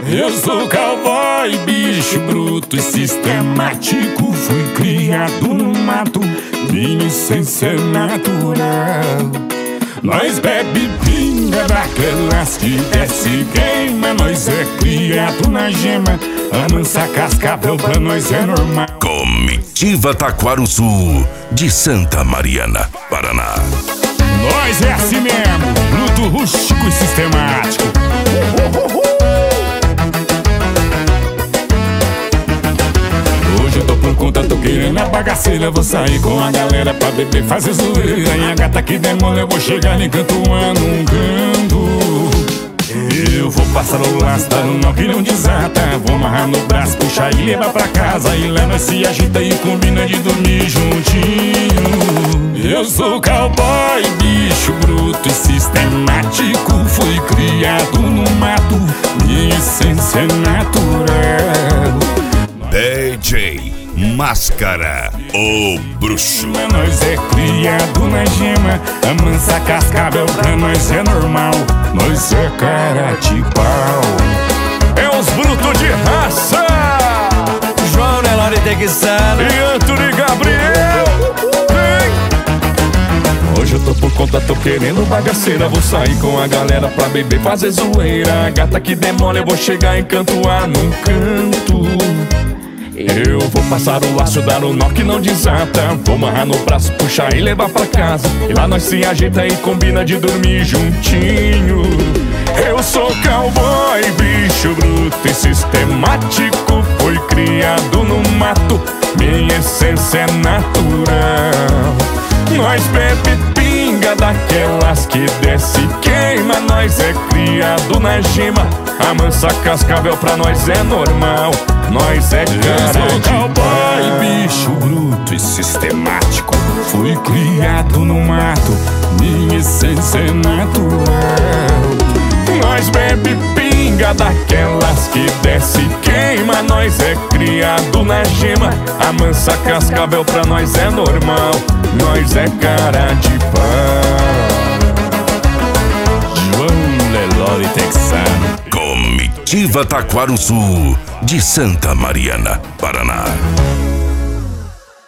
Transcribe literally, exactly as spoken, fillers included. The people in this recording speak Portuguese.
Eu sou cowboy, bicho bruto e sistemático. Fui criado no mato, minha essência é natural. Nós bebe pinga daquelas que desce e queima. Nós é criado na gema, a mansa cascavel pra nós é normal. Comitiva Taquaruçu, de Santa Mariana, Paraná. Nós é assim mesmo, bruto, rústico e sistemático. Hoje eu tô por conta, tô querendo a bagaceira. Vou sair com a galera pra beber, fazer zoeira. E a gata que demora, eu vou chegar em canto ano, um canto. Eu vou passar o laço, dar um nó que não desata. Vou amarrar no braço, puxar e levar pra casa. E leva, se agita e combina de dormir juntinho. Eu sou cowboy, bicho bruto e sistemático. Fui criado no mato, minha essência é natural. D J Máscara, o bruxo. Nós é criado na gema, a mansa cascavel pra nós é normal. Nós é cara de pau. É os brutos de raça, João Nelore Texano e Antônio Gabriel. Vem. Hoje eu tô por conta, tô querendo bagaceira. Vou sair com a galera pra beber, fazer zoeira. A gata que demora, eu vou chegar em canto a num canto. Eu vou passar o laço, dar o nó que não desata. Vou amarrar no braço, puxar e levar pra casa. E lá nós se ajeita e combina de dormir juntinho. Eu sou cowboy, bicho bruto e sistemático. Fui criado no mato, minha essência é natural. Nós bebe pinga daquelas que desce e queima. Nós é criado na gema, a mansa cascavel pra nós é normal. Nós é cara de cowboy, bicho bruto e sistemático. Fui criado no mato, minha essência é natural. Nós bebe pinga daquelas que desce e queima. Nós é criado na gema, a mansa cascavel pra nós é normal. Nós é cara de pau. João Nelore Texano. Comitiva Taquaruçu, de Santa Mariana, Paraná.